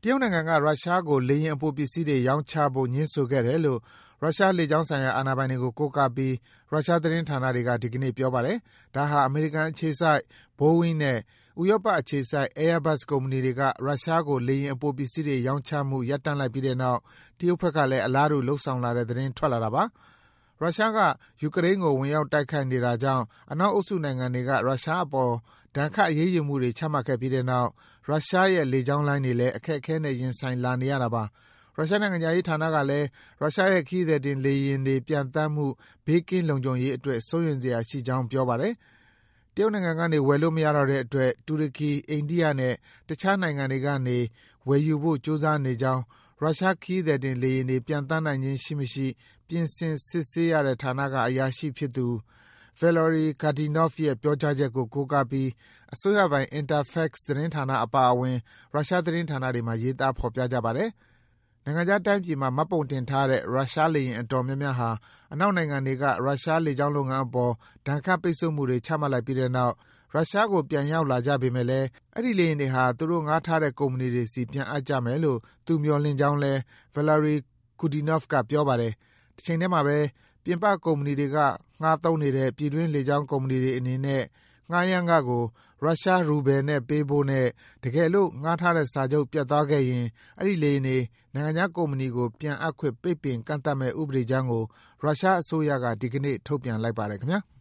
တရုတ်နိုင်ငံကရုရှားကိုလေယာဉ်အပိုပစ္စည်းတွေရောင်းချဖို့ငြင်းဆိုခဲ့တယ်လို့ရုရှားလေကြောင်းဆိုင်ရာအာဏာပိုင်တွေကိုကိုးကားပြီးရုရှားသတင်းဌာနတွေကဒီကနေ့ပြောပါတယ်။ဒါဟာအမေရိကန်အခြေစိုက် Boeing နဲ့ဥရောပအခြေစိုက် Airbus ကုမ္ပဏီတွေကရုရှားကိုလေယာဉ်အပိုပစ္စည်းတွေရောင်းချမှုရပ်တန့်လိုက်ပြီးတဲ့နောက်တရုတ်ဘက်ကလည်းအလားတူလုပ်ဆောင်လာတဲ့သတင်းထွက်လာတာပါ။ရုရှားကယူကရိန်းကိုဝင်ရောက်တိုက်ခိုက်နေတာကြောင့်အနောက်အုပ်စုနိုင်ငံတွေကရုရှားအပေါ်ဒဏ်ခတ်အရေးယူမှုတွေချမှတ်ခဲ့ပြီးတဲ့နောက်ရုရှားရဲ့လေကြောင်းလိုင်းတွေလည်းအခက်အခဲနဲ့ရင်ဆိုင်လာနေရတာပါ။ရုရှားနိုင်ငံခြားရေးဌာနကလည်းရုရှားရဲ့ခရီးသည်တင်လေယာဉ်တွေပျံသန်းမှုဘေးကင်းလုံခြုံရေးအတွက်စိုးရိမ်စရာရှိကြောင်းပြောပါတယ်။တရုတ်နိုင်ငံကနေဝယ်လို့မရတော့တဲ့အတွက်တူရကီ၊အိန္ဒိယနဲ့တခြားနိုင်ငံတွေကနေဝယ်ယူဖို့ကြိုးစားနေကြောင်းရုရှားခရီးသည်တင်လေယာဉ်တွေပျံသန်းနိုင်ခြင်းရှိမရှိပြင်ဆင်စစ်ဆေးရတဲ့ဌာနကအရာရှိဖြစ်သူ Valery Gardionov ရဲ့ပြောကြားချက်ကိုကိုးကားပြီးအစိုးရပိုင် Interfax သတင်းဌာနအပါအဝင်ရုရှားသတင်းဌာနတွေမှာရေးသားဖော်ပြကြပါတယ်။နိုင်ငံခြားတိုင်းပြည်မှာမှတ်ပုံတင်ထားတဲ့ရုရှားလေယာဉ်အတော်များများဟာအနောက်နိုင်ငံတွေကရုရှားလေကြောင်းလုပ်ငန်းအပေါ်ဒဏ်ခတ်ပိတ်ဆို့မှုတွေချမှတ်လိုက်ပြီးတဲ့နောက်ရုရှားကိုပြန်ရောက်လာကြပေမယ့်လည်းအဲဒီလေယာဉ်တွေဟာသူတို့ငှားထားတဲ့ကုမ္ပဏီတွေဆီပြန်အပ်ကြမယ်လို့သူမျှော်လင့်ကြောင်းလည်း Valery Gardionov ကပြောပါတယ်။တချိန်တည်းမှာပဲပြင်ပကုမ္ပဏီတွေကငှားသုံးနေတဲ့ပြည်တွင်းလေကြောင်းကုမ္ပဏီတွေအနေနဲ့ငှားရမ်းခကိုရုရှားရူဘယ်နဲ့ပေးဖို့နဲ့တကယ်လို့ငှားထားတဲ့စာချုပ်ပျက်သွားခဲ့ရင်အဲဒီလေယာဉ်တွေနိုင်ငံခြားကုမ္ပဏီကိုပြန်အပ်ခွင့်ပိတ်ပင်ကန့်သတ်မယ့်ဥပဒေကြမ်းကိုရုရှားအစိုးရကဒီကနေ့ထုတ်ပြန်လိုက်ပါတယ်ခင်ဗျာ။